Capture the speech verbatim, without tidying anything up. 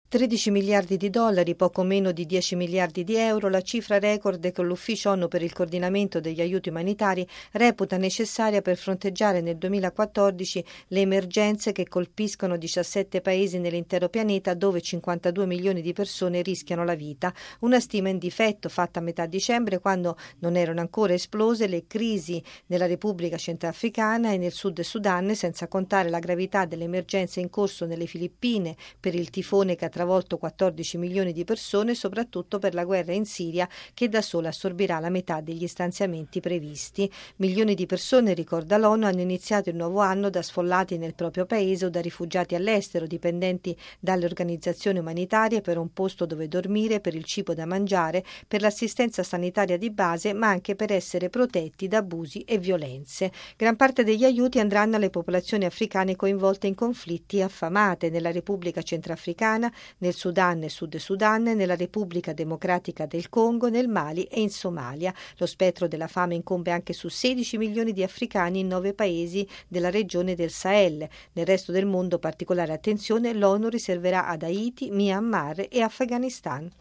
tredici miliardi di dollari, poco meno di dieci miliardi di euro, la cifra record che l'Ufficio ONU per il coordinamento degli aiuti umanitari reputa necessaria per fronteggiare nel duemilaquattordici le emergenze che colpiscono diciassette paesi nell'intero pianeta, dove cinquantadue milioni di persone rischiano la vita. Una stima in difetto fatta a metà dicembre, quando non erano ancora esplose le crisi nella Repubblica Centrafricana e nel Sud Sudan, senza contare la gravità delle emergenze in corso nelle Filippine per il tifone che ha travolto quattordici milioni di persone, soprattutto per la guerra in Siria, che da sola assorbirà la metà degli stanziamenti previsti. Milioni di persone, ricorda l'ONU, hanno iniziato il nuovo anno da sfollati nel proprio paese o da rifugiati all'estero, dipendenti dalle organizzazioni umanitarie per un posto dove dormire, per il cibo da mangiare, per l'assistenza sanitaria di base, ma anche per essere protetti da abusi e violenze. Gran parte degli aiuti andranno alle popolazioni africane coinvolte in conflitti affamate nella Repubblica Centrafricana, nel Sudan e Sud Sudan, nella Repubblica Democratica del Congo, nel Mali e in Somalia. Lo spettro della fame incombe anche su sedici milioni di africani in nove paesi della regione del Sahel. Nel resto del mondo particolare attenzione l'ONU riserverà ad Haiti, Myanmar e Afghanistan.